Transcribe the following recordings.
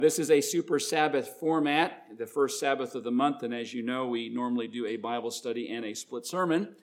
This is a Super Sabbath format, the first Sabbath of the month, and as you know, we normally do a Bible study and a split sermon.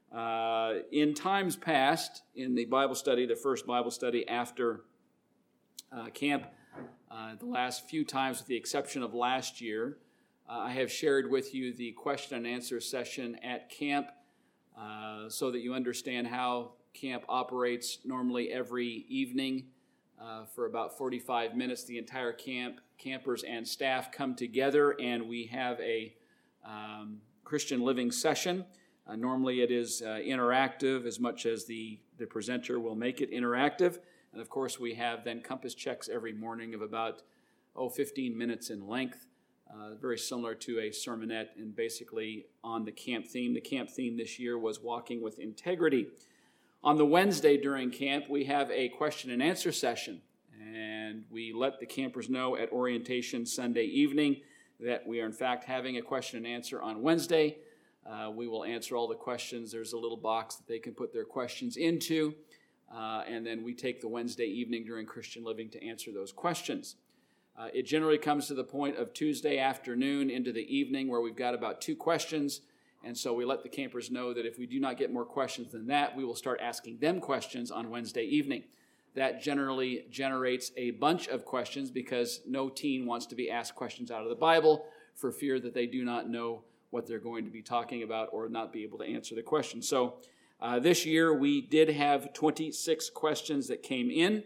In times past, in the Bible study, the first Bible study after camp, the last few times with the exception of last year, I have shared with you the question and answer session at camp so that you understand how camp operates. Normally every evening for about 45 minutes, the entire campers and staff come together and we have a Christian living session. Normally it is interactive as much as the presenter will make it interactive. And of course we have then compass checks every morning of about 15 minutes in length, very similar to a sermonette and basically on the camp theme. The camp theme this year was walking with integrity. On the Wednesday during camp, we have a question and answer session, and we let the campers know at orientation Sunday evening that we are in fact having a question and answer on Wednesday. We will answer all the questions. There's a little box that they can put their questions into, and then we take the Wednesday evening during Christian Living to answer those questions. It generally comes to the point of Tuesday afternoon into the evening where we've got about 2 questions. And so we let the campers know that if we do not get more questions than that, we will start asking them questions on Wednesday evening. That generally generates a bunch of questions because no teen wants to be asked questions out of the Bible for fear that they do not know what they're going to be talking about or not be able to answer the question. So this year we did have 26 questions that came in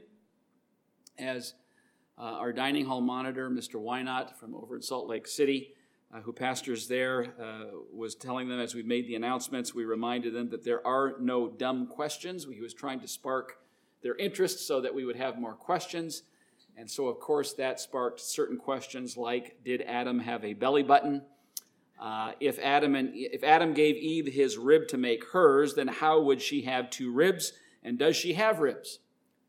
as our dining hall monitor, Mr. Wynot from over in Salt Lake City, who pastors there, was telling them as we made the announcements, we reminded them that there are no dumb questions. He was trying to spark their interest so that we would have more questions. And so, of course, that sparked certain questions like, did Adam have a belly button? If Adam gave Eve his rib to make hers, then how would she have 2 ribs? And does she have ribs?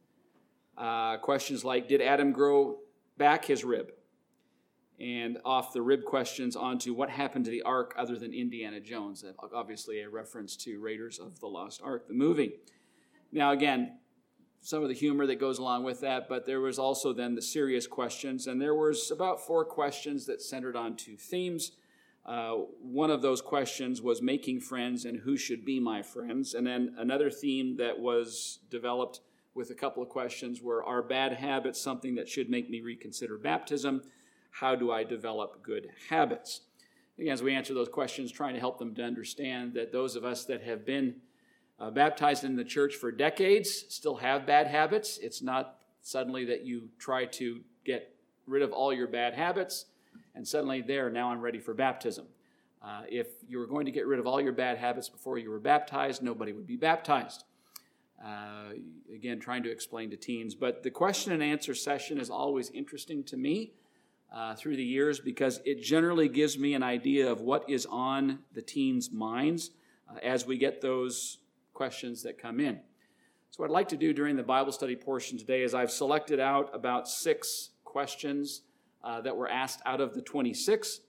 Questions like, did Adam grow back his rib? And off the rib questions onto what happened to the Ark other than Indiana Jones. Obviously a reference to Raiders of the Lost Ark, the movie. Now again, some of the humor that goes along with that, but there was also then the serious questions, and there was about 4 questions that centered on 2 themes. One of those questions was making friends and who should be my friends, and then another theme that was developed with a couple of questions were, are bad habits something that should make me reconsider baptism? How do I develop good habits? Again, as we answer those questions, trying to help them to understand that those of us that have been baptized in the church for decades still have bad habits. It's not suddenly that you try to get rid of all your bad habits and suddenly now I'm ready for baptism. If you were going to get rid of all your bad habits before you were baptized, nobody would be baptized. Again, trying to explain to teens. But the question and answer session is always interesting to me through the years because it generally gives me an idea of what is on the teens' minds as we get those questions that come in. So what I'd like to do during the Bible study portion today is I've selected out about 6 questions that were asked out of the 26.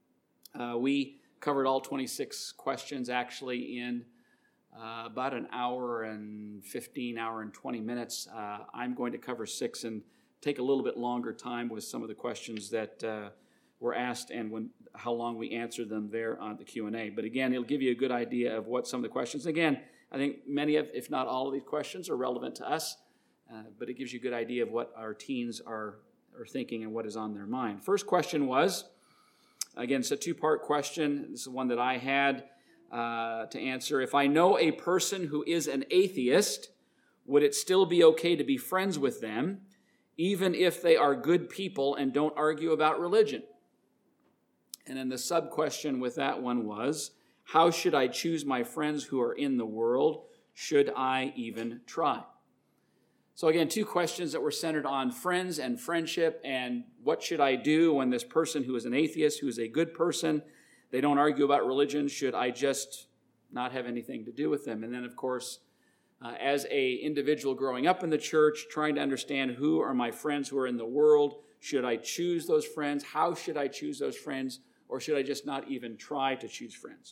We covered all 26 questions actually in about an hour and 20 minutes. I'm going to cover 6 and take a little bit longer time with some of the questions that were asked and how long we answered them there on the Q&A. But again, it'll give you a good idea of what some of the questions. Again, I think many of, if not all of these questions are relevant to us, but it gives you a good idea of what our teens are thinking and what is on their mind. First question was, again, it's a 2-part question. This is one that I had to answer. If I know a person who is an atheist, would it still be okay to be friends with them, even if they are good people and don't argue about religion? And then the sub-question with that one was, how should I choose my friends who are in the world? Should I even try? So again, 2 questions that were centered on friends and friendship and what should I do when this person who is an atheist, who is a good person, they don't argue about religion, should I just not have anything to do with them? And then, of course, as an individual growing up in the church, trying to understand who are my friends who are in the world, should I choose those friends? How should I choose those friends? Or should I just not even try to choose friends?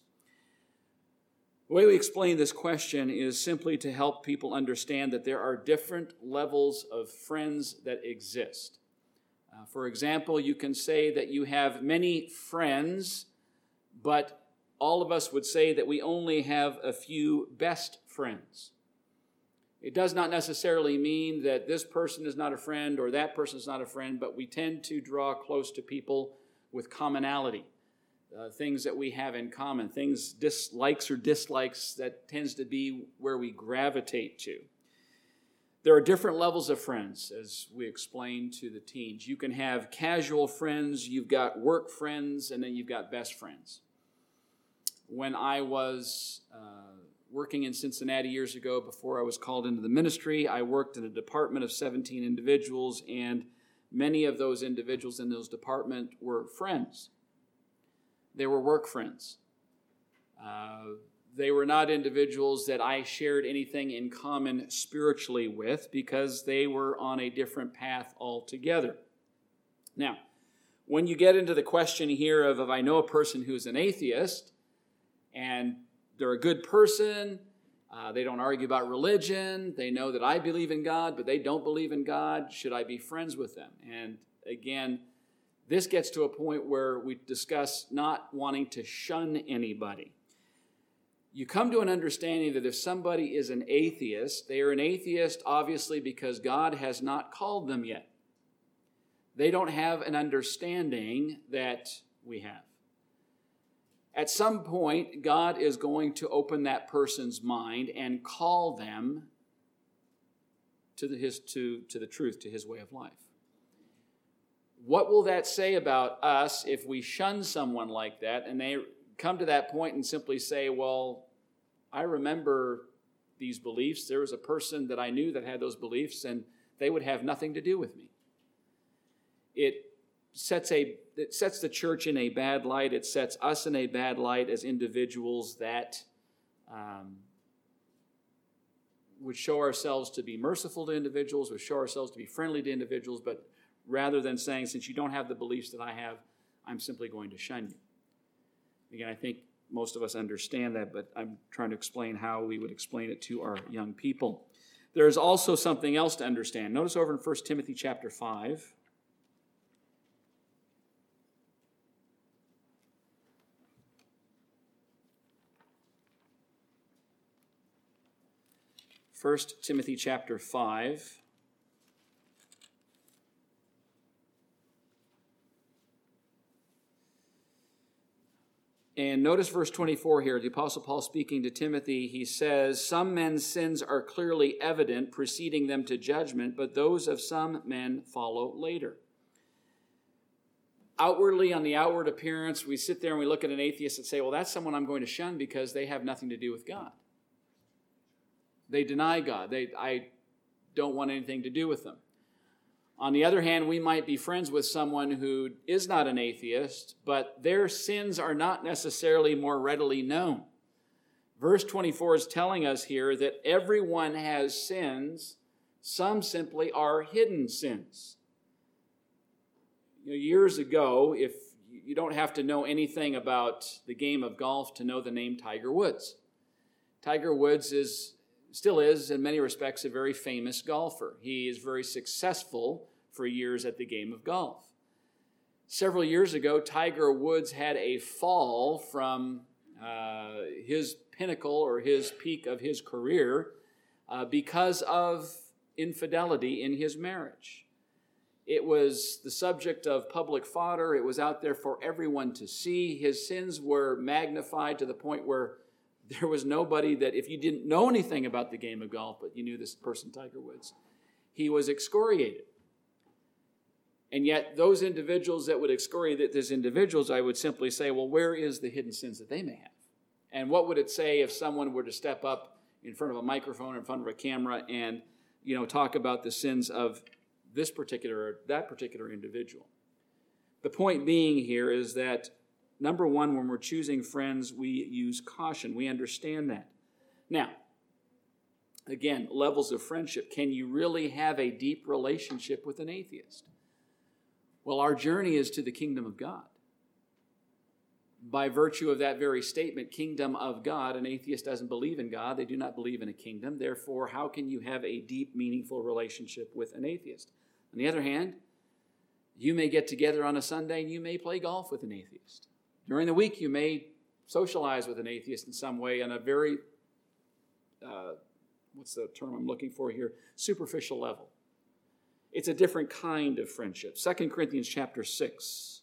The way we explain this question is simply to help people understand that there are different levels of friends that exist. For example, you can say that you have many friends, but all of us would say that we only have a few best friends. It does not necessarily mean that this person is not a friend or that person is not a friend, but we tend to draw close to people with commonality, things that we have in common, things, dislikes or dislikes, that tends to be where we gravitate to. There are different levels of friends, as we explained to the teens. You can have casual friends, you've got work friends, and then you've got best friends. When I was working in Cincinnati years ago, before I was called into the ministry, I worked in a department of 17 individuals, and many of those individuals in those department were friends. They were work friends. They were not individuals that I shared anything in common spiritually with, because they were on a different path altogether. Now, when you get into the question here of if I know a person who's an atheist, and they're a good person, they don't argue about religion, they know that I believe in God, but they don't believe in God, should I be friends with them? And again, this gets to a point where we discuss not wanting to shun anybody. You come to an understanding that if somebody is an atheist, they are an atheist obviously because God has not called them yet. They don't have an understanding that we have. At some point, God is going to open that person's mind and call them to the truth, to his way of life. What will that say about us if we shun someone like that and they come to that point and simply say, well, I remember these beliefs. There was a person that I knew that had those beliefs, and they would have nothing to do with me. It sets the church in a bad light. It sets us in a bad light as individuals that would show ourselves to be merciful to individuals, would show ourselves to be friendly to individuals, but rather than saying, since you don't have the beliefs that I have, I'm simply going to shun you. Again, I think most of us understand that, but I'm trying to explain how we would explain it to our young people. There's also something else to understand. Notice over in 1 Timothy chapter 5. 1 Timothy chapter 5. And notice verse 24 here. The Apostle Paul speaking to Timothy, he says, some men's sins are clearly evident, preceding them to judgment, but those of some men follow later. Outwardly, on the outward appearance, we sit there and we look at an atheist and say, well, that's someone I'm going to shun because they have nothing to do with God. They deny God. I don't want anything to do with them. On the other hand, we might be friends with someone who is not an atheist, but their sins are not necessarily more readily known. Verse 24 is telling us here that everyone has sins. Some simply are hidden sins. Years ago, if you don't have to know anything about the game of golf to know the name Tiger Woods. Tiger Woods still is, in many respects, a very famous golfer. He is very successful for years at the game of golf. Several years ago, Tiger Woods had a fall from his pinnacle or his peak of his career because of infidelity in his marriage. It was the subject of public fodder. It was out there for everyone to see. His sins were magnified to the point where there was nobody that, if you didn't know anything about the game of golf, but you knew this person, Tiger Woods, he was excoriated. And yet those individuals that would excoriate these individuals, I would simply say, well, where is the hidden sins that they may have? And what would it say if someone were to step up in front of a microphone, in front of a camera, and talk about the sins of this particular or that particular individual? The point being here is that, number one, when we're choosing friends, we use caution. We understand that. Now, again, levels of friendship. Can you really have a deep relationship with an atheist? Well, our journey is to the kingdom of God. By virtue of that very statement, kingdom of God, an atheist doesn't believe in God. They do not believe in a kingdom. Therefore, how can you have a deep, meaningful relationship with an atheist? On the other hand, You may get together on a Sunday and you may play golf with an atheist. During the week, you may socialize with an atheist in some way on a very, what's the term I'm looking for here? Superficial level. It's a different kind of friendship. 2 Corinthians chapter 6.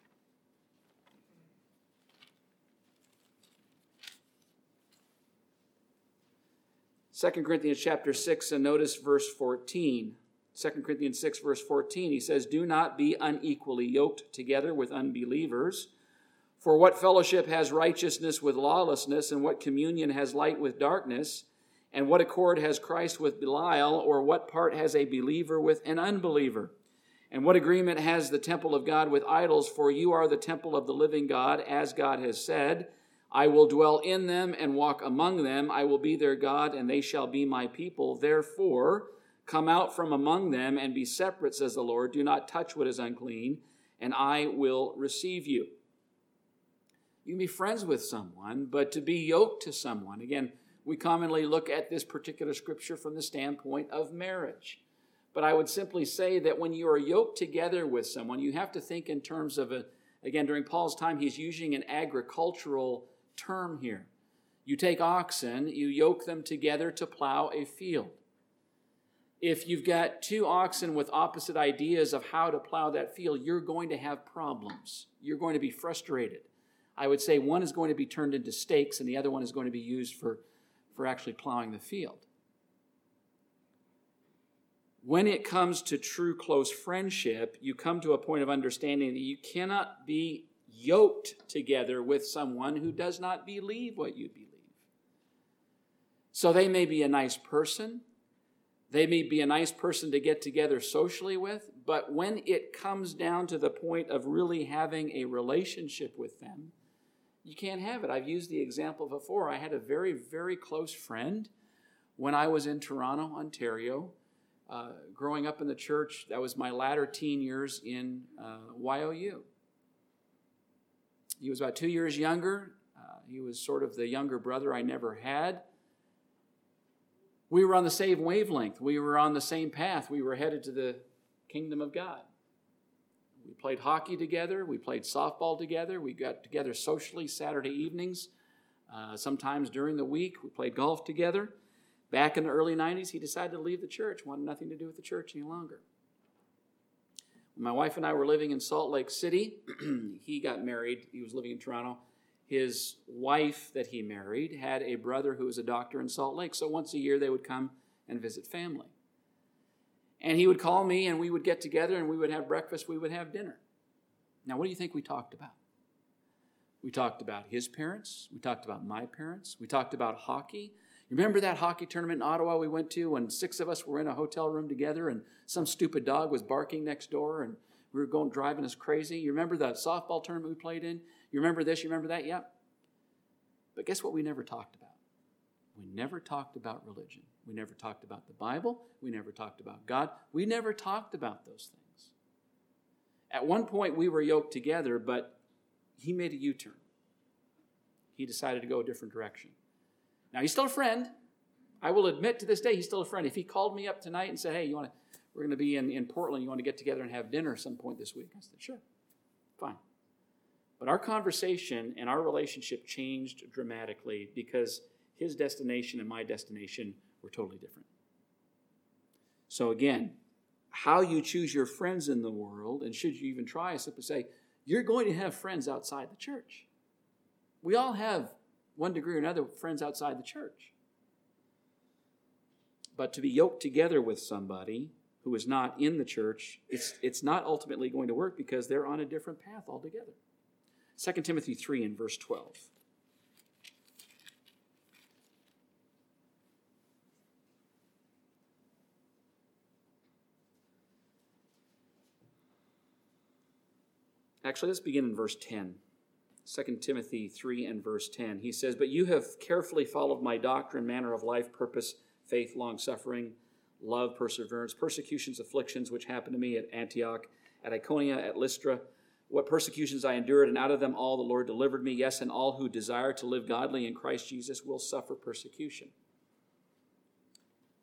Second Corinthians chapter 6, and notice verse 14. 2 Corinthians 6, verse 14, he says, "Do not be unequally yoked together with unbelievers. For what fellowship has righteousness with lawlessness, and what communion has light with darkness? And what accord has Christ with Belial, or what part has a believer with an unbeliever? And what agreement has the temple of God with idols? For you are the temple of the living God, as God has said, I will dwell in them and walk among them. I will be their God, and they shall be my people. Therefore, come out from among them and be separate, says the Lord. Do not touch what is unclean, and I will receive you." You can be friends with someone, but to be yoked to someone, again, we commonly look at this particular scripture from the standpoint of marriage. But I would simply say that when you are yoked together with someone, you have to think in terms of, again, during Paul's time, he's using an agricultural term here. You take oxen, you yoke them together to plow a field. If you've got two oxen with opposite ideas of how to plow that field, you're going to have problems. You're going to be frustrated. I would say one is going to be turned into stakes and the other one is going to be used for actually plowing the field. When it comes to true close friendship, you come to a point of understanding that you cannot be yoked together with someone who does not believe what you believe. So they may be a nice person. They may be a nice person to get together socially with, but when it comes down to the point of really having a relationship with them, you can't have it. I've used the example before. I had a very, very close friend when I was in Toronto, Ontario. Growing up in the church, that was my latter teen years in YOU. He was about 2 years younger. He was sort of the younger brother I never had. We were on the same wavelength. We were on the same path. We were headed to the kingdom of God. We played hockey together. We played softball together. We got together socially Saturday evenings. Sometimes during the week, we played golf together. Back in the early 90s, he decided to leave the church, wanted nothing to do with the church any longer. When my wife and I were living in Salt Lake City, he got married. He was living in Toronto. His wife that he married had a brother who was a doctor in Salt Lake. So once a year, they would come and visit family. And he would call me, and we would get together, and we would have breakfast, we would have dinner. Now, what do you think we talked about? We talked about his parents. We talked about my parents. We talked about hockey. You remember that hockey tournament in Ottawa we went to when 6 of us were in a hotel room together and some stupid dog was barking next door and we were driving us crazy? You remember the softball tournament we played in? You remember this? You remember that? Yep. But guess what we never talked about? We never talked about religion. We never talked about the Bible. We never talked about God. We never talked about those things. At one point, we were yoked together, but he made a U-turn. He decided to go a different direction. Now, he's still a friend. I will admit to this day, he's still a friend. If he called me up tonight and said, hey, we're going to be in Portland, you want to get together and have dinner at some point this week? I said, sure, fine. But our conversation and our relationship changed dramatically because his destination and my destination were totally different. So again, how you choose your friends in the world, and should you even try, is simply say, you're going to have friends outside the church. We all have, one degree or another, friends outside the church. But to be yoked together with somebody who is not in the church, it's not ultimately going to work because they're on a different path altogether. 2 Timothy 3 and verse 12. Actually, let's begin in verse 10. 2 Timothy 3 and verse 10. He says, but you have carefully followed my doctrine, manner of life, purpose, faith, long-suffering, love, perseverance, persecutions, afflictions, which happened to me at Antioch, at Iconium, at Lystra, what persecutions I endured, and out of them all the Lord delivered me. Yes, and all who desire to live godly in Christ Jesus will suffer persecution.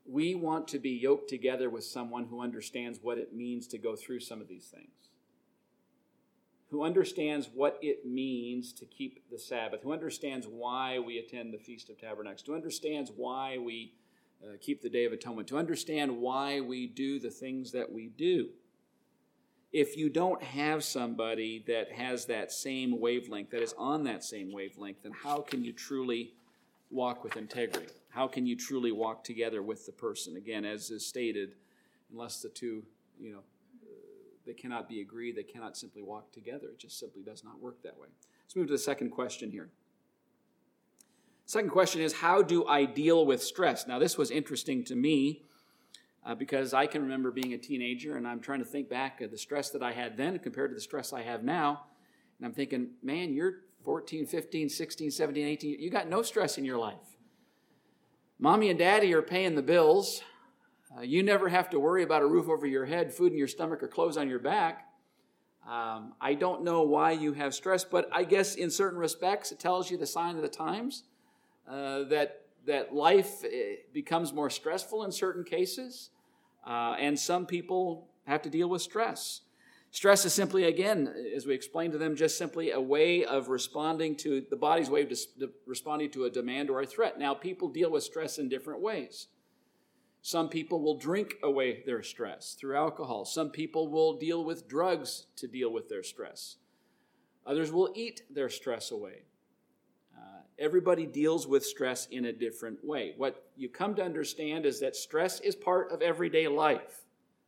we want to be yoked together with someone who understands what it means to go through some of these things, who understands what it means to keep the Sabbath, who understands why we attend the Feast of Tabernacles, who understands why we keep the Day of Atonement, to understand why we do the things that we do. If you don't have somebody that has that same wavelength, that is on that same wavelength, then how can you truly walk with integrity? How can you truly walk together with the person? Again, as is stated, unless the two, they cannot be agreed, they cannot simply walk together. It just simply does not work that way. Let's move to the second question here. Second question is, how do I deal with stress? Now, this was interesting to me because I can remember being a teenager, and I'm trying to think back of the stress that I had then compared to the stress I have now. And I'm thinking, man, you're 14, 15, 16, 17, 18. You got no stress in your life. Mommy and daddy are paying the bills. You never have to worry about a roof over your head, food in your stomach, or clothes on your back. I don't know why you have stress, but I guess in certain respects it tells you the sign of the times, that life becomes more stressful in certain cases, and some people have to deal with stress. Stress is simply, again, as we explained to them, just simply a way of responding to the body's way of responding to a demand or a threat. Now, people deal with stress in different ways. Some people will drink away their stress through alcohol. Some people will deal with drugs to deal with their stress. Others will eat their stress away. Everybody deals with stress in a different way. What you come to understand is that stress is part of everyday life.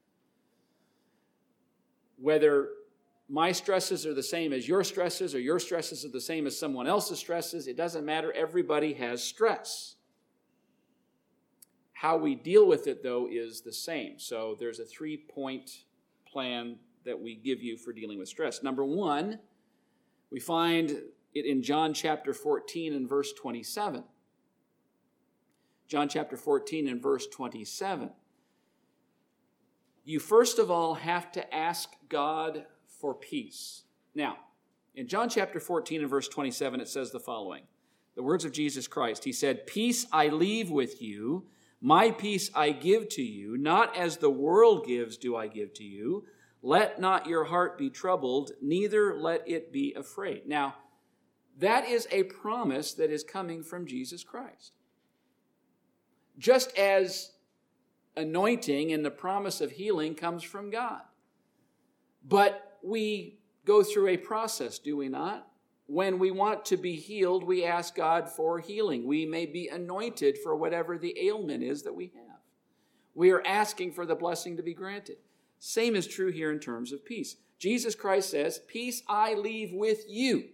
Whether my stresses are the same as your stresses or your stresses are the same as someone else's stresses, it doesn't matter. Everybody has stress. How we deal with it, though, is the same. So there's a 3-point plan that we give you for dealing with stress. Number one, we find it in John chapter 14 and verse 27. John chapter 14 and verse 27. You first of all have to ask God for peace. Now, in John chapter 14 and verse 27, it says the following. The words of Jesus Christ. He said, "Peace I leave with you, my peace I give to you, not as the world gives do I give to you. Let not your heart be troubled, neither let it be afraid." Now, that is a promise that is coming from Jesus Christ. Just as anointing and the promise of healing comes from God. But we go through a process, do we not? When we want to be healed, we ask God for healing. We may be anointed for whatever the ailment is that we have. We are asking for the blessing to be granted. Same is true here in terms of peace. Jesus Christ says, "Peace I leave with you."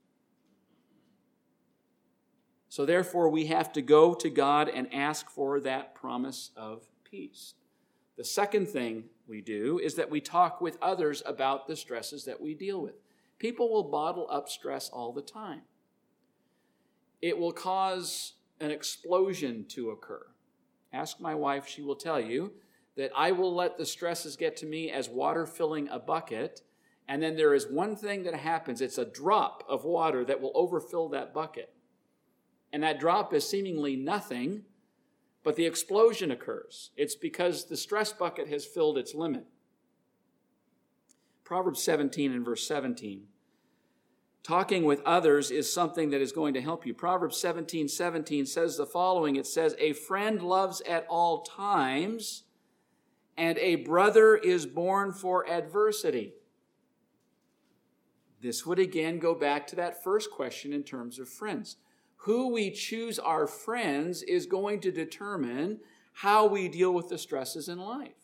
So therefore, we have to go to God and ask for that promise of peace. The second thing we do is that we talk with others about the stresses that we deal with. People will bottle up stress all the time. It will cause an explosion to occur. Ask my wife, she will tell you that I will let the stresses get to me as water filling a bucket, and then there is one thing that happens. It's a drop of water that will overfill that bucket. And that drop is seemingly nothing, but the explosion occurs. It's because the stress bucket has filled its limit. Proverbs 17 and verse 17. Talking with others is something that is going to help you. Proverbs 17:17 says the following. It says, "A friend loves at all times, and a brother is born for adversity." This would again go back to that first question in terms of friends. Who we choose our friends is going to determine how we deal with the stresses in life.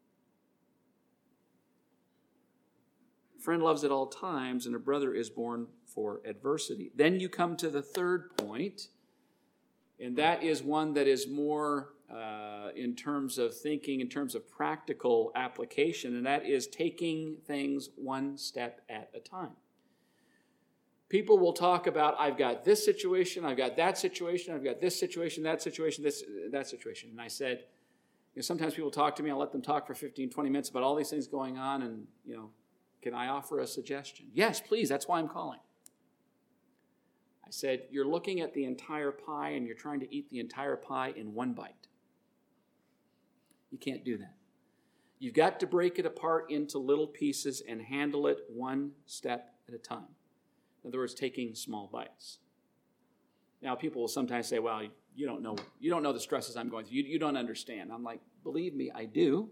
A friend loves at all times, and a brother is born for adversity. Then you come to the third point, and that is one that is more in terms of thinking, in terms of practical application, and that is taking things one step at a time. People will talk about, I've got this situation, I've got that situation, I've got this situation, that situation, that situation. And I said, sometimes people talk to me, I'll let them talk for 15, 20 minutes about all these things going on, and, can I offer a suggestion? Yes, please, that's why I'm calling. I said, you're looking at the entire pie, and you're trying to eat the entire pie in one bite. You can't do that. You've got to break it apart into little pieces and handle it one step at a time. In other words, taking small bites. Now, people will sometimes say, well, you don't know the stresses I'm going through. You don't understand. I'm like, believe me, I do.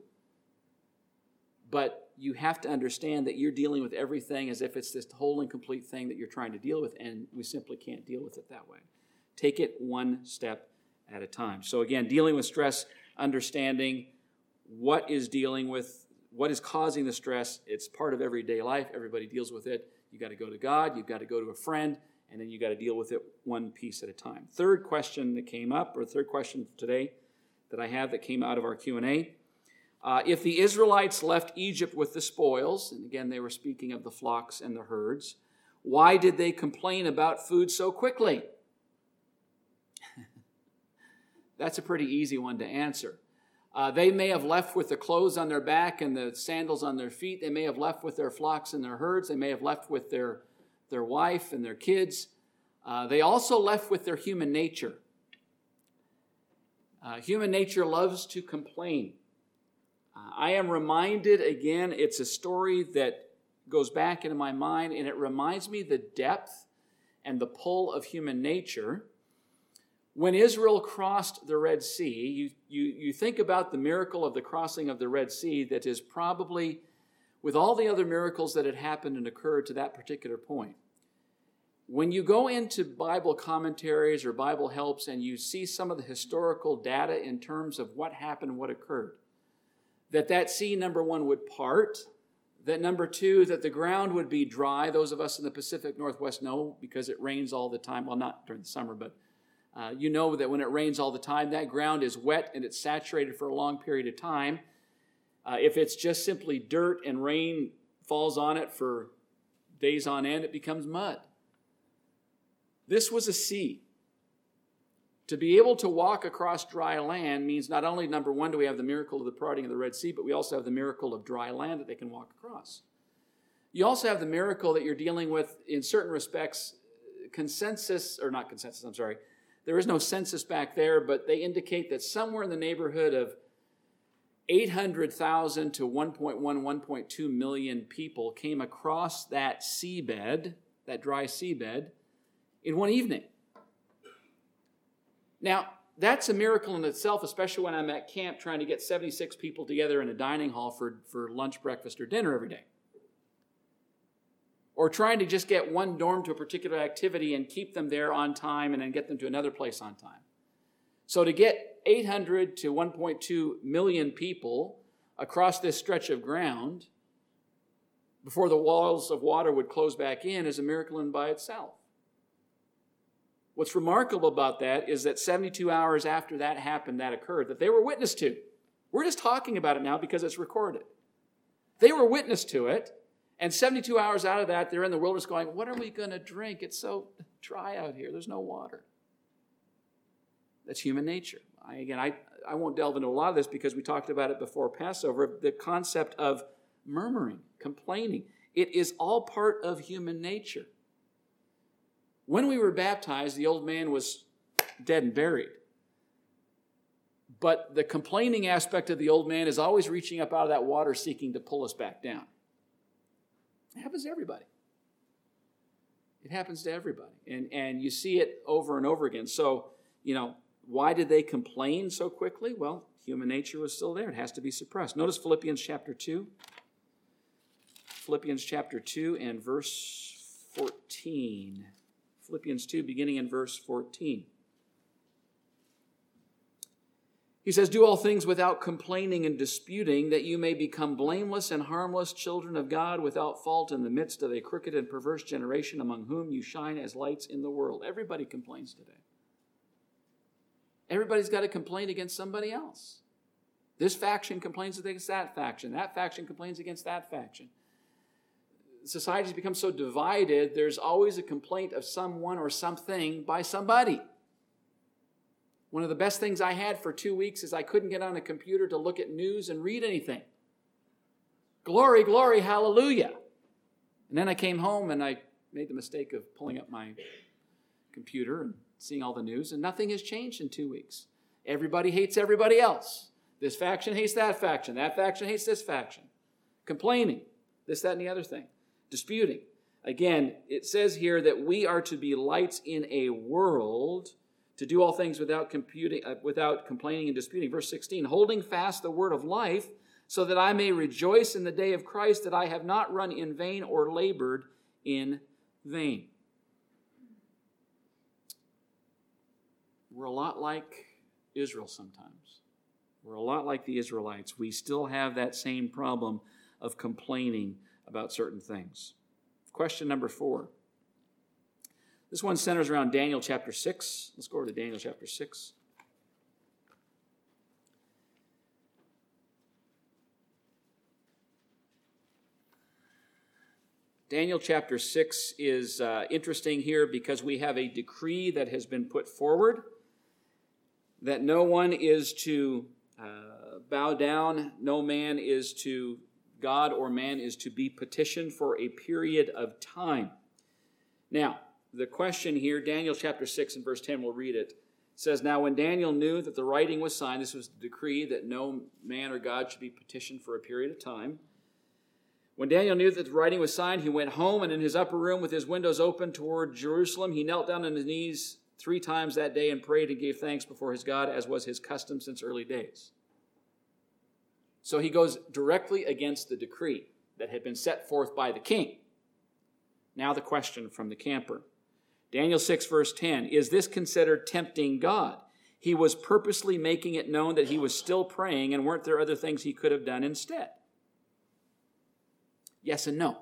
But you have to understand that you're dealing with everything as if it's this whole and complete thing that you're trying to deal with, and we simply can't deal with it that way. Take it one step at a time. So again, dealing with stress, understanding what is causing the stress. It's part of everyday life. Everybody deals with it. You got to go to God. You've got to go to a friend, and then you got to deal with it one piece at a time. Third question that came up, or third question today that I have that came out of our Q&A. If the Israelites left Egypt with the spoils, and again they were speaking of the flocks and the herds, why did they complain about food so quickly? That's a pretty easy one to answer. They may have left with the clothes on their back and the sandals on their feet. They may have left with their flocks and their herds. They may have left with their wife and their kids. They also left with their human nature. Human nature loves to complain. I am reminded, again, it's a story that goes back into my mind, and it reminds me the depth and the pull of human nature. When Israel crossed the Red Sea, you think about the miracle of the crossing of the Red Sea that is probably, with all the other miracles that had happened and occurred to that particular point. When you go into Bible commentaries or Bible helps and you see some of the historical data in terms of what happened, what occurred, that sea, number one, would part, that number two, that the ground would be dry. Those of us in the Pacific Northwest know because it rains all the time. Well, not during the summer, but you know that when it rains all the time, that ground is wet and it's saturated for a long period of time. If it's just simply dirt and rain falls on it for days on end, it becomes mud. This was a sea. To be able to walk across dry land means not only, number one, do we have the miracle of the parting of the Red Sea, but we also have the miracle of dry land that they can walk across. You also have the miracle that you're dealing with, in certain respects, there is no census back there, but they indicate that somewhere in the neighborhood of 800,000 to 1.2 million people came across that seabed, that dry seabed, in one evening. Now, that's a miracle in itself, especially when I'm at camp trying to get 76 people together in a dining hall for lunch, breakfast, or dinner every day. Or trying to just get one dorm to a particular activity and keep them there on time and then get them to another place on time. So to get 800 to 1.2 million people across this stretch of ground before the walls of water would close back in is a miracle in by itself. What's remarkable about that is that 72 hours after that happened, that occurred, that they were witness to. We're just talking about it now because it's recorded. They were witness to it, and 72 hours out of that, they're in the wilderness going, what are we going to drink? It's so dry out here. There's no water. That's human nature. I won't delve into a lot of this because we talked about it before Passover, the concept of murmuring, complaining. It is all part of human nature. When we were baptized, the old man was dead and buried. But the complaining aspect of the old man is always reaching up out of that water seeking to pull us back down. It happens to everybody. It happens to everybody. And you see it over and over again. So, why did they complain so quickly? Well, human nature was still there. It has to be suppressed. Notice Philippians chapter 2. Philippians chapter 2 and verse 14. Philippians 2, beginning in verse 14. He says, do all things without complaining and disputing, that you may become blameless and harmless children of God without fault in the midst of a crooked and perverse generation among whom you shine as lights in the world. Everybody complains today. Everybody's got to complain against somebody else. This faction complains against that faction. That faction complains against that faction. Society's become so divided, there's always a complaint of someone or something by somebody. One of the best things I had for 2 weeks is I couldn't get on a computer to look at news and read anything. Glory, glory, hallelujah. And then I came home and I made the mistake of pulling up my computer and seeing all the news, and nothing has changed in 2 weeks. Everybody hates everybody else. This faction hates that faction. That faction hates this faction. Complaining. This, that, and the other thing. Disputing. Again, it says here that we are to be lights in a world, to do all things without complaining and disputing. Verse 16, holding fast the word of life, so that I may rejoice in the day of Christ, that I have not run in vain or labored in vain. We're a lot like Israel sometimes. We're a lot like the Israelites. We still have that same problem of complaining about certain things. Question number 4. This one centers around Daniel chapter 6. Let's go over to Daniel chapter 6. Daniel chapter 6 is interesting here because we have a decree that has been put forward that no one is to bow down, no man is to, God or man is to be petitioned for a period of time. Now, the question here, Daniel chapter 6 and verse 10, we'll read it. It says, now when Daniel knew that the writing was signed, this was the decree that no man or God should be petitioned for a period of time. When Daniel knew that the writing was signed, he went home, and in his upper room with his windows open toward Jerusalem, he knelt down on his knees 3 times that day and prayed and gave thanks before his God, as was his custom since early days. So he goes directly against the decree that had been set forth by the king. Now the question from the camper. Daniel 6 verse 10, is this considered tempting God? He was purposely making it known that he was still praying, and weren't there other things he could have done instead? Yes and no.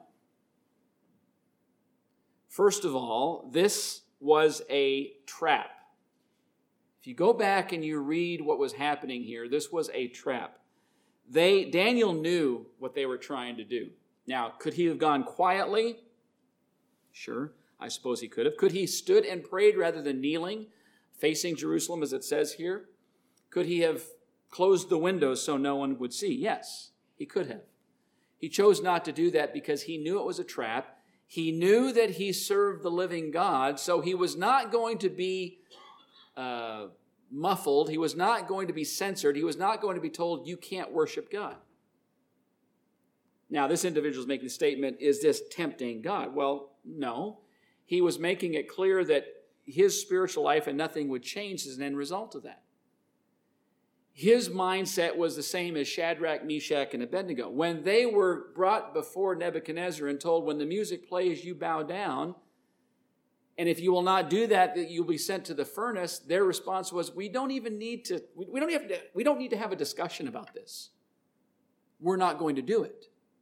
First of all, this was a trap. If you go back and you read what was happening here, this was a trap. Daniel knew what they were trying to do. Now, could he have gone quietly? Sure, I suppose he could have. Could he stood and prayed rather than kneeling, facing Jerusalem as it says here? Could he have closed the windows so no one would see? Yes, he could have. He chose not to do that because he knew it was a trap. He knew that he served the living God, so he was not going to be muffled. He was not going to be censored. He was not going to be told, you can't worship God. Now, this individual is making the statement, is this tempting God? Well, no. He was making it clear that his spiritual life and nothing would change as an end result of that. His mindset was the same as Shadrach, Meshach, and Abednego. When they were brought before Nebuchadnezzar and told, when the music plays, you bow down, and if you will not do that, that you'll be sent to the furnace, their response was, we don't need to have a discussion about this. We're not going to do it.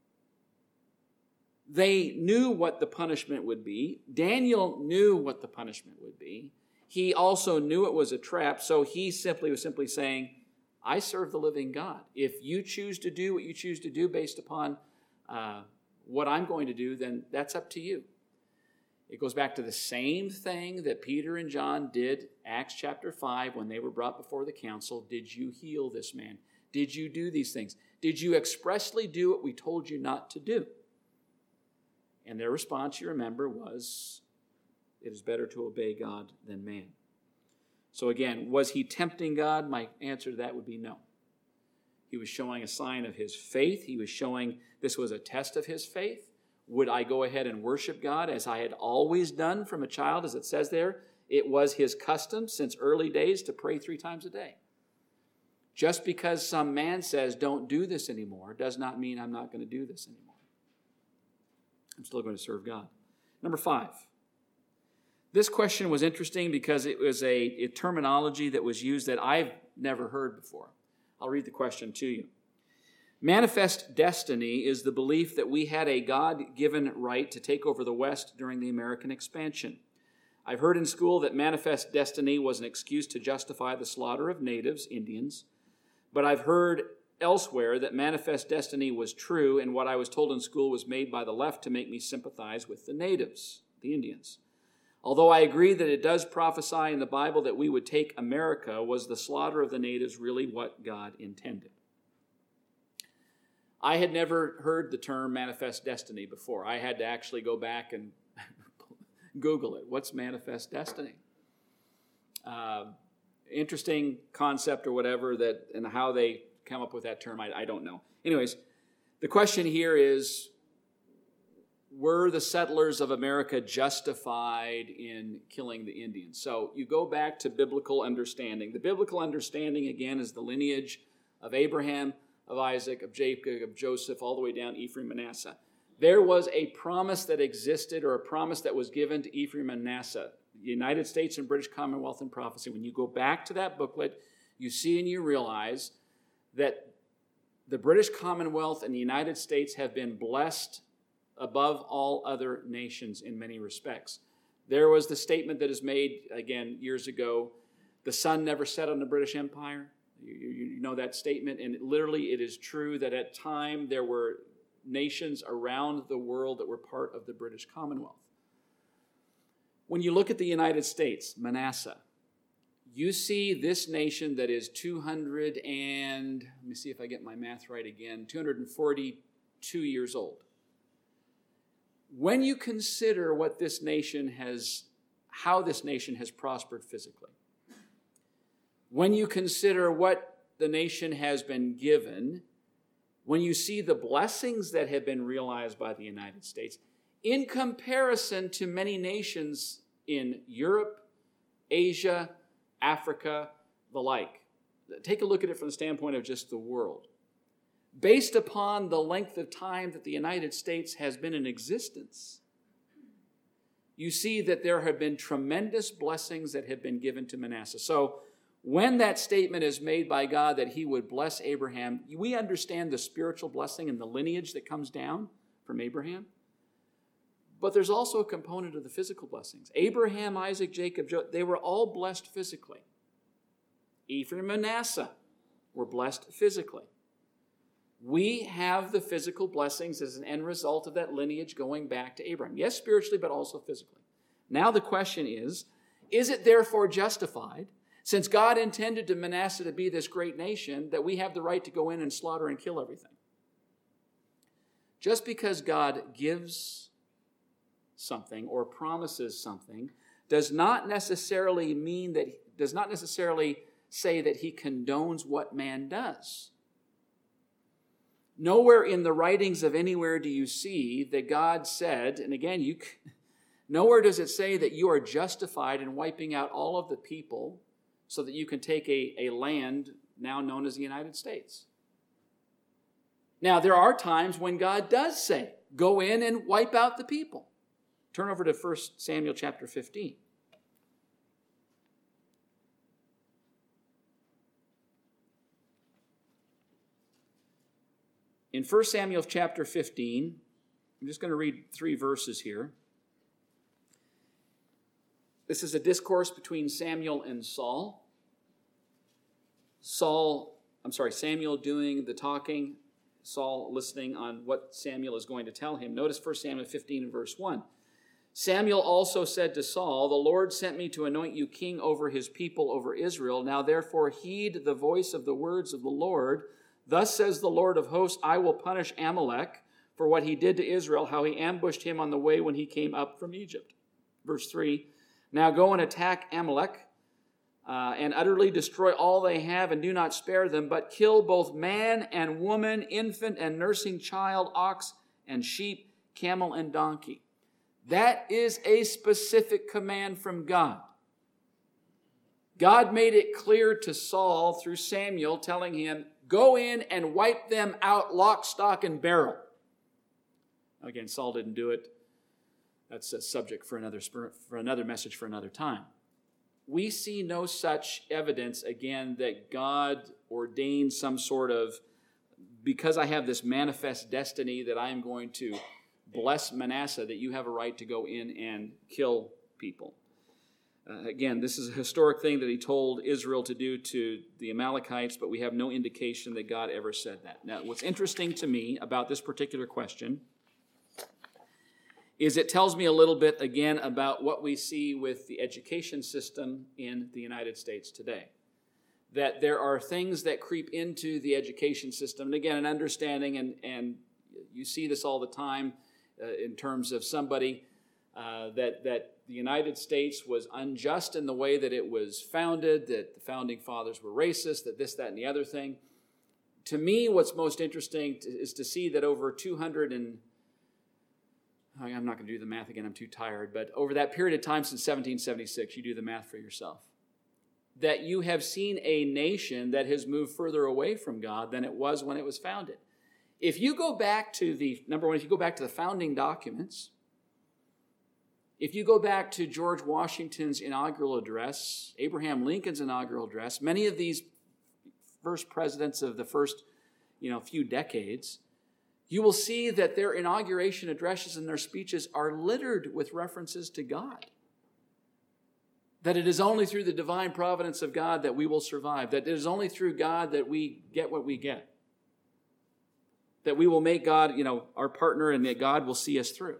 They knew what the punishment would be. Daniel knew what the punishment would be. He also knew it was a trap, so he was simply saying, I serve the living God. If you choose to do what you choose to do based upon what I'm going to do, then that's up to you. It goes back to the same thing that Peter and John did, Acts chapter 5, when they were brought before the council. Did you heal this man? Did you do these things? Did you expressly do what we told you not to do? And their response, you remember, was, it is better to obey God than man. So again, was he tempting God? My answer to that would be no. He was showing a sign of his faith. He was showing this was a test of his faith. Would I go ahead and worship God as I had always done from a child, as it says there? It was his custom since early days to pray 3 times a day. Just because some man says don't do this anymore does not mean I'm not going to do this anymore. I'm still going to serve God. Number 5. This question was interesting because it was a terminology that was used that I've never heard before. I'll read the question to you. Manifest destiny is the belief that we had a God-given right to take over the West during the American expansion. I've heard in school that manifest destiny was an excuse to justify the slaughter of natives, Indians, but I've heard elsewhere that manifest destiny was true, and what I was told in school was made by the left to make me sympathize with the natives, the Indians. Although I agree that it does prophesy in the Bible that we would take America, was the slaughter of the natives really what God intended? I had never heard the term manifest destiny before. I had to actually go back and Google it. What's manifest destiny? Interesting concept or whatever, that and how they come up with that term. I don't know. Anyways, the question here is, were the settlers of America justified in killing the Indians? So you go back to biblical understanding. The biblical understanding, again, is the lineage of Abraham, of Isaac, of Jacob, of Joseph, all the way down Ephraim, Manasseh. There was a promise that existed, or a promise that was given to Ephraim and Manasseh. The United States and British Commonwealth and Prophecy. When you go back to that booklet, you see and you realize that the British Commonwealth and the United States have been blessed above all other nations in many respects. There was the statement that is made, again, years ago, the sun never set on the British Empire. You know that statement, and literally it is true that at time there were nations around the world that were part of the British Commonwealth. When you look at the United States, Manasseh, you see this nation that is 242 years old. When you consider what this nation how this nation has prospered physically, when you consider what the nation has been given, when you see the blessings that have been realized by the United States, in comparison to many nations in Europe, Asia, Africa, the like. Take a look at it from the standpoint of just the world. Based upon the length of time that the United States has been in existence, you see that there have been tremendous blessings that have been given to Manasseh. So when that statement is made by God that he would bless Abraham, we understand the spiritual blessing and the lineage that comes down from Abraham. But there's also a component of the physical blessings. Abraham, Isaac, Jacob, they were all blessed physically. Ephraim and Manasseh were blessed physically. We have the physical blessings as an end result of that lineage going back to Abraham. Yes, spiritually, but also physically. Now the question is it therefore justified, since God intended to Manasseh to be this great nation, that we have the right to go in and slaughter and kill everything? Just because God gives something or promises something does not necessarily say that he condones what man does. Nowhere in the writings of anywhere do you see that God said, and again, nowhere does it say that you are justified in wiping out all of the people so that you can take a land now known as the United States. Now, there are times when God does say, go in and wipe out the people. Turn over to 1 Samuel chapter 15. In 1 Samuel chapter 15, I'm just going to read 3 verses here. This is a discourse between Samuel and Saul. Samuel doing the talking, Saul listening on what Samuel is going to tell him. Notice 1 Samuel 15 and verse 1. Samuel also said to Saul, the Lord sent me to anoint you king over his people, over Israel. Now therefore heed the voice of the words of the Lord. Thus says the Lord of hosts, I will punish Amalek for what he did to Israel, how he ambushed him on the way when he came up from Egypt. Verse 3, now go and attack Amalek and utterly destroy all they have and do not spare them, but kill both man and woman, infant and nursing child, ox and sheep, camel and donkey. That is a specific command from God. God made it clear to Saul through Samuel, telling him, go in and wipe them out lock, stock, and barrel. Again, Saul didn't do it. That's a subject for another message for another time. We see no such evidence, again, that God ordained some sort of, because I have this manifest destiny that I am going to bless Manasseh, that you have a right to go in and kill people. Again, this is a historic thing that he told Israel to do to the Amalekites, but we have no indication that God ever said that. Now, what's interesting to me about this particular question is it tells me a little bit, again, about what we see with the education system in the United States today. That there are things that creep into the education system, and again, an understanding, and you see this all the time in terms of somebody that the United States was unjust in the way that it was founded, that the founding fathers were racist, that this, that, and the other thing. To me, what's most interesting is to see that over 200 and, I'm not going to do the math again, I'm too tired, but over that period of time since 1776, you do the math for yourself, that you have seen a nation that has moved further away from God than it was when it was founded. If you go back to the founding documents, if you go back to George Washington's inaugural address, Abraham Lincoln's inaugural address, many of these first presidents of the first, few decades, you will see that their inauguration addresses and their speeches are littered with references to God. That it is only through the divine providence of God that we will survive. That it is only through God that we get what we get. That we will make God, our partner, and that God will see us through.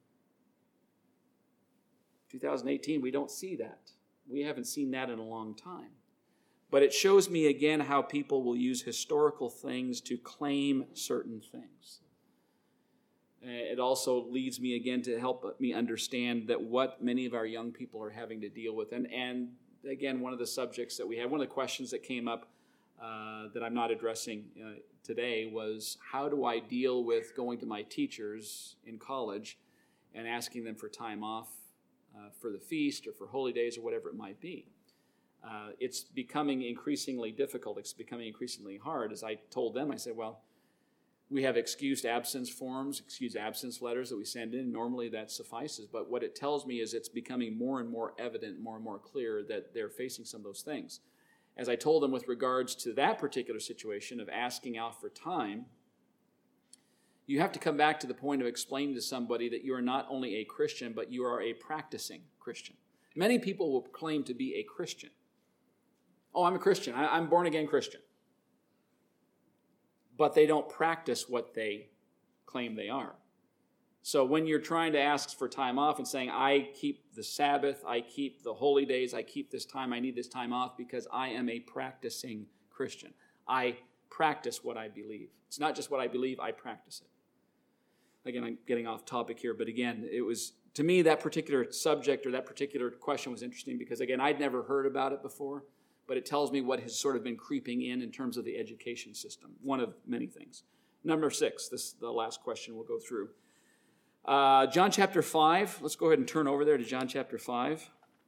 2018, we don't see that. We haven't seen that in a long time. But it shows me again how people will use historical things to claim certain things. It also leads me again to help me understand that what many of our young people are having to deal with. And again, one of the subjects that we had, one of the questions that came up that I'm not addressing today was, how do I deal with going to my teachers in college and asking them for time off for the feast or for holy days or whatever it might be? It's becoming increasingly difficult. It's becoming increasingly hard. As I told them, I said, well, we have excused absence forms, excused absence letters that we send in. Normally that suffices. But what it tells me is it's becoming more and more evident, more and more clear that they're facing some of those things. As I told them with regards to that particular situation of asking out for time, you have to come back to the point of explaining to somebody that you are not only a Christian, but you are a practicing Christian. Many people will claim to be a Christian. Oh, I'm a Christian. I'm a born-again Christian. But they don't practice what they claim they are. So when you're trying to ask for time off and saying, I keep the Sabbath, I keep the holy days, I keep this time, I need this time off because I am a practicing Christian. I practice what I believe. It's not just what I believe, I practice it. Again, I'm getting off topic here, but again, it was, to me, that particular subject or that particular question was interesting because, again, I'd never heard about it before. But it tells me what has sort of been creeping in terms of the education system. One of many things. Number 6, this is the last question we'll go through. John chapter 5. Let's go ahead and turn over there to John chapter 5.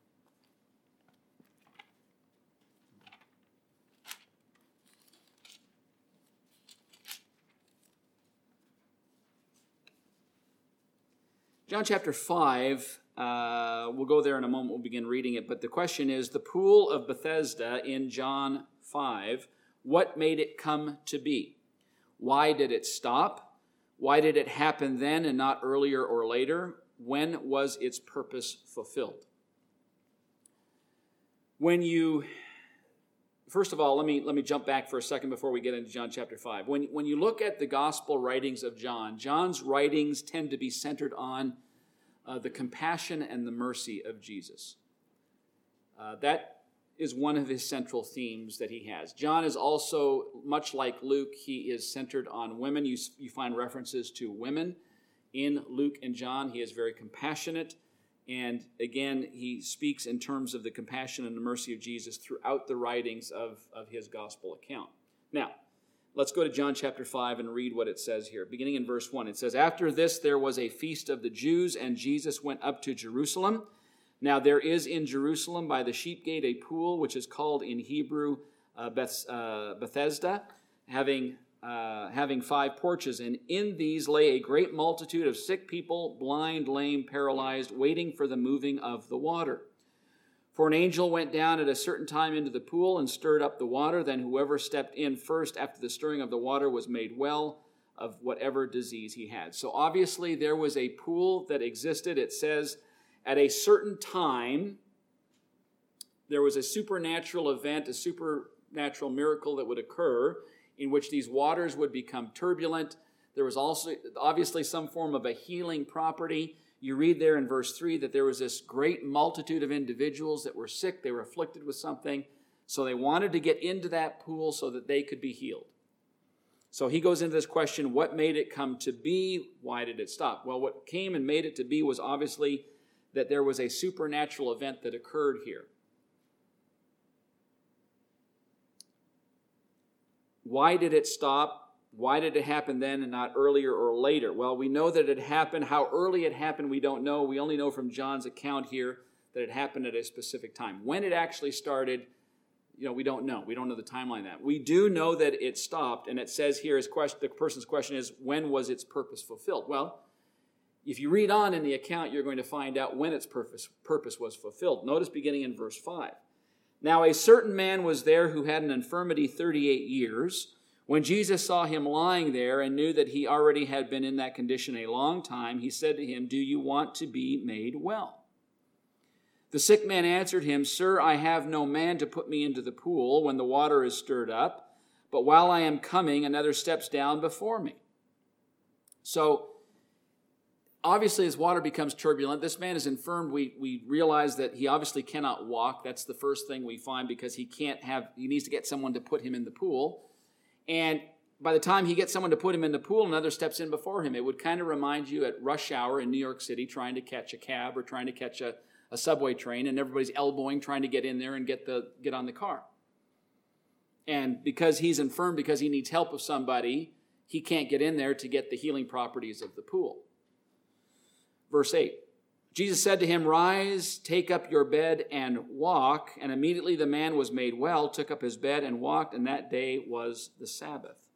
John chapter 5. We'll go there in a moment. We'll begin reading it. But the question is, the pool of Bethesda in John 5, what made it come to be? Why did it stop? Why did it happen then and not earlier or later? When was its purpose fulfilled? First of all, let me jump back for a second before we get into John chapter 5. When you look at the gospel writings of John, John's writings tend to be centered on the compassion and the mercy of Jesus. That is one of his central themes that he has. John is also, much like Luke, he is centered on women. You find references to women in Luke and John. He is very compassionate. And again, he speaks in terms of the compassion and the mercy of Jesus throughout the writings of his gospel account. Now, let's go to John chapter 5 and read what it says here. Beginning in verse 1, it says, After this there was a feast of the Jews, and Jesus went up to Jerusalem. Now there is in Jerusalem by the sheep gate a pool, which is called in Hebrew Bethesda, having 5 porches. And in these lay a great multitude of sick people, blind, lame, paralyzed, waiting for the moving of the water. For an angel went down at a certain time into the pool and stirred up the water. Then whoever stepped in first after the stirring of the water was made well of whatever disease he had. So obviously there was a pool that existed. It says at a certain time there was a supernatural event, a supernatural miracle that would occur in which these waters would become turbulent. There was also obviously some form of a healing property. You read there in verse 3 that there was this great multitude of individuals that were sick. They were afflicted with something. So they wanted to get into that pool so that they could be healed. So he goes into this question, what made it come to be? Why did it stop? Well, what came and made it to be was obviously that there was a supernatural event that occurred here. Why did it stop? Why did it happen then and not earlier or later? Well, we know that it happened. How early it happened, we don't know. We only know from John's account here that it happened at a specific time. When it actually started, we don't know. We don't know the timeline of that. We do know that it stopped, and it says here, the person's question is, when was its purpose fulfilled? Well, if you read on in the account, you're going to find out when its purpose was fulfilled. Notice beginning in verse 5. Now a certain man was there who had an infirmity 38 years. When Jesus saw him lying there and knew that he already had been in that condition a long time, he said to him, "Do you want to be made well?" The sick man answered him, "Sir, I have no man to put me into the pool when the water is stirred up, but while I am coming, another steps down before me." So, obviously, as water becomes turbulent, this man is infirmed. We realize that he obviously cannot walk. That's the first thing we find, because he needs to get someone to put him in the pool. And by the time he gets someone to put him in the pool, another steps in before him. It would kind of remind you at rush hour in New York City, trying to catch a cab or trying to catch a subway train, and everybody's elbowing, trying to get in there and get on the car. And because he's infirm, because he needs help of somebody, he can't get in there to get the healing properties of the pool. Verse 8, Jesus said to him, "Rise, take up your bed and walk." And immediately the man was made well, took up his bed and walked, and that day was the Sabbath.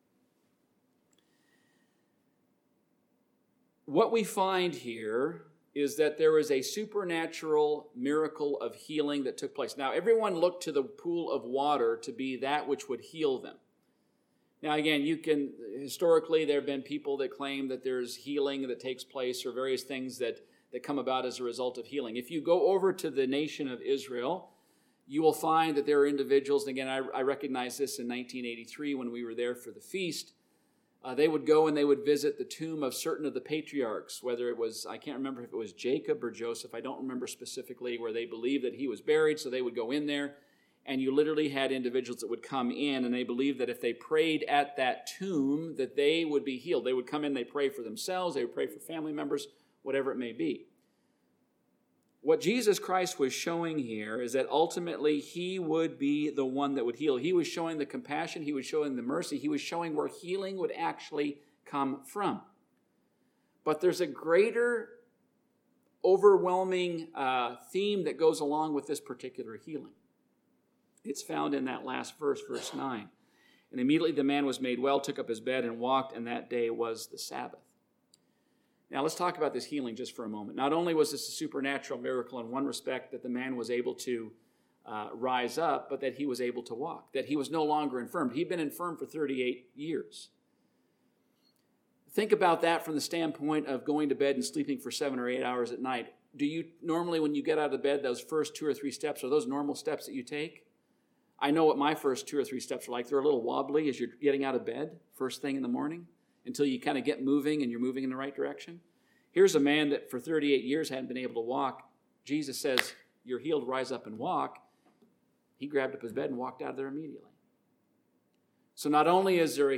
What we find here is that there is a supernatural miracle of healing that took place. Now, everyone looked to the pool of water to be that which would heal them. Now, again, historically, there have been people that claim that there's healing that takes place or various things that come about as a result of healing. If you go over to the nation of Israel, you will find that there are individuals, and again, I recognize this in 1983 when we were there for the feast. They would go and they would visit the tomb of certain of the patriarchs, whether it was, I can't remember if it was Jacob or Joseph, I don't remember specifically, where they believed that he was buried, so they would go in there. And you literally had individuals that would come in, and they believed that if they prayed at that tomb, that they would be healed. They would come in, they pray for themselves, they would pray for family members, whatever it may be. What Jesus Christ was showing here is that ultimately he would be the one that would heal. He was showing the compassion, he was showing the mercy, he was showing where healing would actually come from. But there's a greater, overwhelming theme that goes along with this particular healing. It's found in that last verse, verse 9. And immediately the man was made well, took up his bed and walked, and that day was the Sabbath. Now let's talk about this healing just for a moment. Not only was this a supernatural miracle in one respect that the man was able to rise up, but that he was able to walk, that he was no longer infirm. He'd been infirm for 38 years. Think about that from the standpoint of going to bed and sleeping for 7 or 8 hours at night. Do you normally, when you get out of bed, those first 2 or 3 steps, are those normal steps that you take? I know what my first 2 or 3 steps are like. They're a little wobbly as you're getting out of bed first thing in the morning until you kind of get moving and you're moving in the right direction. Here's a man that for 38 years hadn't been able to walk. Jesus says, "You're healed, rise up and walk." He grabbed up his bed and walked out of there immediately. So not only is there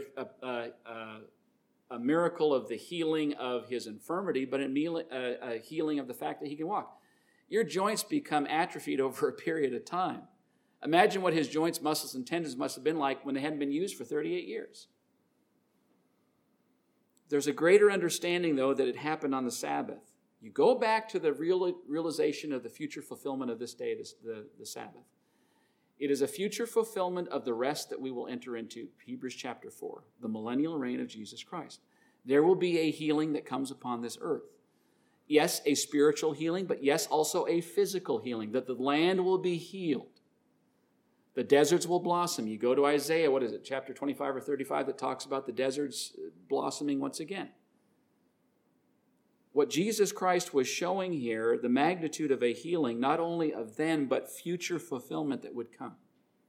a miracle of the healing of his infirmity, but a healing of the fact that he can walk. Your joints become atrophied over a period of time. Imagine what his joints, muscles, and tendons must have been like when they hadn't been used for 38 years. There's a greater understanding, though, that it happened on the Sabbath. You go back to the realization of the future fulfillment of this day, the Sabbath. It is a future fulfillment of the rest that we will enter into, Hebrews chapter 4, the millennial reign of Jesus Christ. There will be a healing that comes upon this earth. Yes, a spiritual healing, but yes, also a physical healing, that the land will be healed. The deserts will blossom. You go to Isaiah, chapter 25 or 35, that talks about the deserts blossoming once again. What Jesus Christ was showing here, the magnitude of a healing, not only of then, but future fulfillment that would come.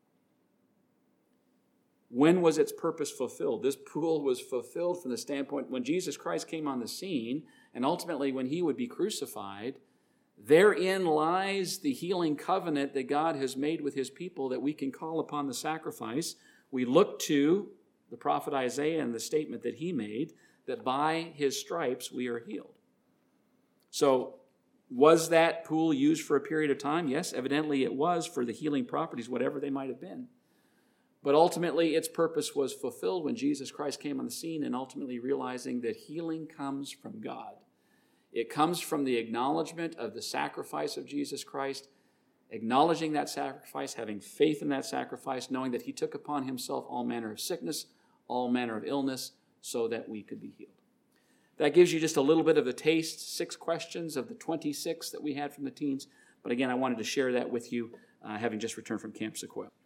When was its purpose fulfilled? This pool was fulfilled from the standpoint when Jesus Christ came on the scene, and ultimately when he would be crucified. Therein lies the healing covenant that God has made with his people, that we can call upon the sacrifice. We look to the prophet Isaiah and the statement that he made, that by his stripes we are healed. So was that pool used for a period of time? Yes, evidently it was, for the healing properties, whatever they might have been. But ultimately, its purpose was fulfilled when Jesus Christ came on the scene, and ultimately realizing that healing comes from God. It comes from the acknowledgement of the sacrifice of Jesus Christ, acknowledging that sacrifice, having faith in that sacrifice, knowing that he took upon himself all manner of sickness, all manner of illness, so that we could be healed. That gives you just a little bit of a taste, 6 questions of the 26 that we had from the teens. But again, I wanted to share that with you, having just returned from Camp Sequoia.